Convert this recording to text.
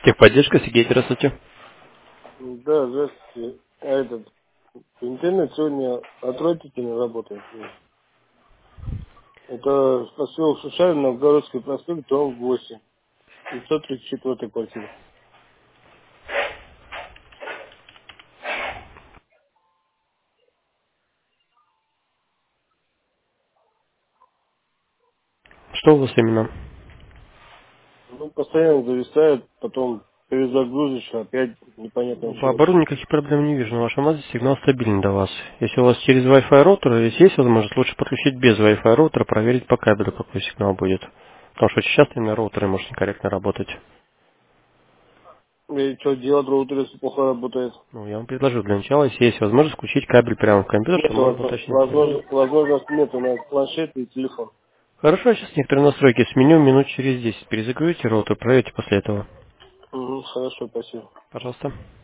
Техподдержка, Сергей, здравствуйте. Да, здравствуйте. Интернет сегодня от родителей работает. Это поселок Шушарин, Новгородский проспект, дом 8, 534 квартира. Что у вас именно? Ну, постоянно зависает, потом перезагрузишь, опять непонятно Ну, по чего. оборудованию никаких проблем не вижу. На вашем АЗе сигнал стабильный до вас. Если у вас через Wi-Fi роутер, если есть возможность, лучше подключить без Wi-Fi роутера, проверить по кабелю, какой сигнал будет. Потому что очень часто именно роутеры может некорректно работать. И что делать, роутер, если плохо работает? Ну, я вам предложу для начала, если есть возможность, включить кабель прямо в компьютер, Нет то можно уточнить. возможности нет, у нас планшет и телефон. Хорошо, сейчас некоторые настройки сменю, минут через 10 перезагрузите роутер, проверьте после этого. Угу, хорошо, спасибо. Пожалуйста.